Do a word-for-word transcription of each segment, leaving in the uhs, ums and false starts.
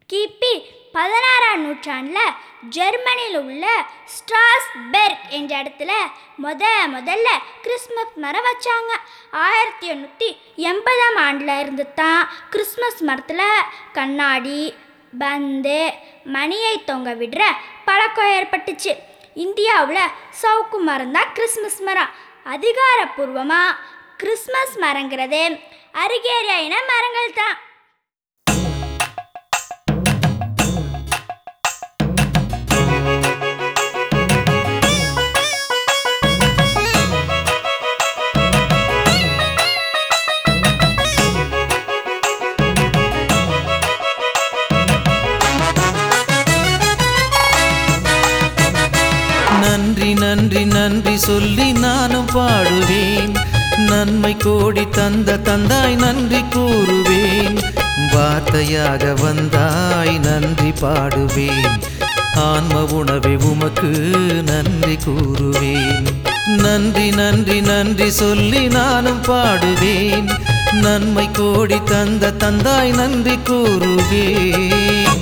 கிபி பதினாறாம் நூற்றாண்டில் ஜெர்மனியில் உள்ள ஸ்ட்ராஸ்பெர்க் என்ற இடத்துல முத முதல்ல கிறிஸ்மஸ் மரம் வச்சாங்க. ஆயிரத்தி எண்ணூற்றி எண்பதாம் ஆண்டில் இருந்து தான் கிறிஸ்மஸ் மரத்தில் கண்ணாடி, பந்து, மணியை தொங்க விடுற பழக்கம் ஏற்பட்டுச்சு. இந்தியாவில் சவுக்கு மரம் தான் கிறிஸ்மஸ் மரம். அதிகாரப்பூர்வமாக கிறிஸ்மஸ் மரங்கிறது அரிகேரியா இன மரங்கள் தான். நன்றி நன்றி நன்றி சொல்லி நானும் பாடுவேன். நன்மை கோடி தந்த தந்தாய் நன்றி கூறுவேன். வார்த்தையாக வந்தாய் நன்றி பாடுவேன். ஆன்ம உணவை உமக்கு நன்றி கூறுவேன். நன்றி நன்றி நன்றி சொல்லி நானும் பாடுவேன். நன்மை கோடி தந்த தந்தாய் நன்றி கூறுவேன்.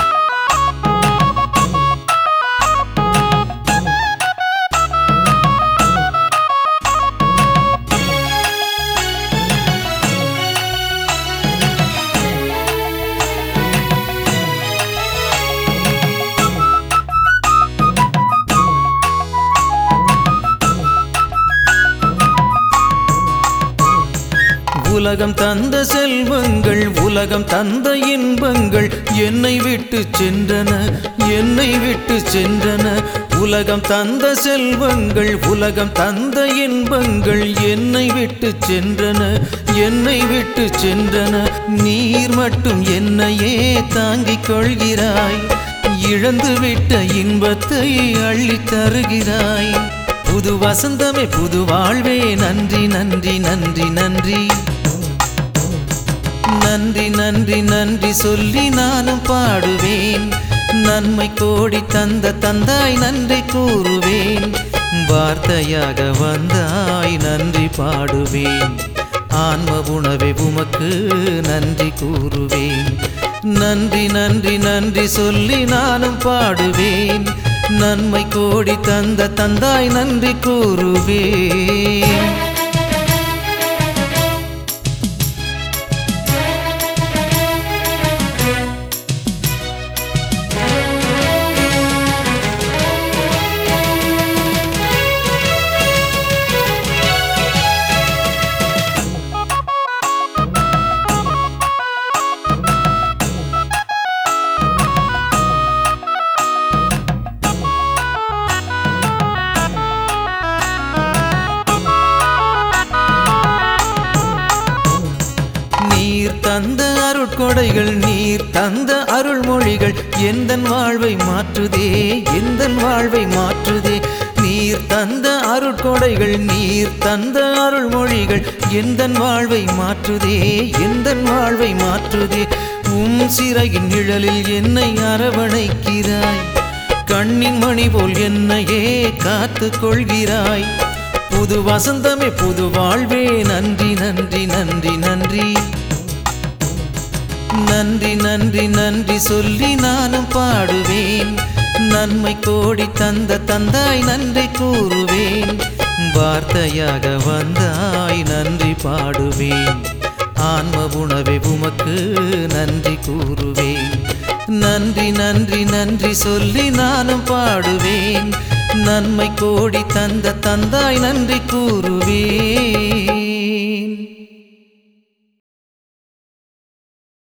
உலகம் தந்த செல்வங்கள், உலகம் தந்த இன்பங்கள் என்னை விட்டு சென்றன, என்னை விட்டு சென்றன. உலகம் தந்த செல்வங்கள், உலகம் தந்த இன்பங்கள் என்னை விட்டு சென்றன, என்னை விட்டு சென்றன. நீர் மட்டும் என்னையே தாங்கிக் கொள்கிறாய். இழந்துவிட்ட இன்பத்தை அள்ளி தருகிறாய். புது வசந்தமே புது வாழ்வே நன்றி நன்றி நன்றி நன்றி. நன்றி நன்றி நன்றி சொல்லி நானும் பாடுவேன். நன்மை கோடி தந்த தந்தாய் நன்றி கூறுவேன். வார்த்தையாக வந்தாய் நன்றி பாடுவேன். ஆன்ம உணவை உமக்கு நன்றி கூறுவேன். நன்றி நன்றி நன்றி சொல்லி நானும் பாடுவேன். நன்மை கோடி தந்த தந்தாய் நன்றி கூறுவேன். நீர் தந்த அருட்கொடைகள், நீர் தந்த அருள்மொழிகள் எந்தன் வாழ்வை மாற்றுதே, எந்தன் வாழ்வை மாற்றுதே. நீர் தந்த அருட்கொடைகள், நீர் தந்த அருள்மொழிகள் எந்தன் வாழ்வை மாற்றுதே, எந்தன் வாழ்வை மாற்றுதே. உம் சிறையின் நிழலில் என்னை அரவணைக்கிறாய். கண்ணின் மணி போல் என்னையே காத்து கொள்கிறாய். புது வசந்தமே புது வாழ்வே நன்றி நன்றி நன்றி நன்றி. நன்றி நன்றி நன்றி சொல்லி நானும் பாடுவேன். நன்மை கோடி தந்த தந்தாய் நன்றி கூறுவேன். வார்த்தையாக வந்தாய் நன்றி பாடுவேன். ஆன்ம உணவை உமக்கு நன்றி கூறுவேன். நன்றி நன்றி நன்றி சொல்லி நானும் பாடுவேன். நன்மை கோடி தந்த தந்தாய் நன்றி கூறுவேன்.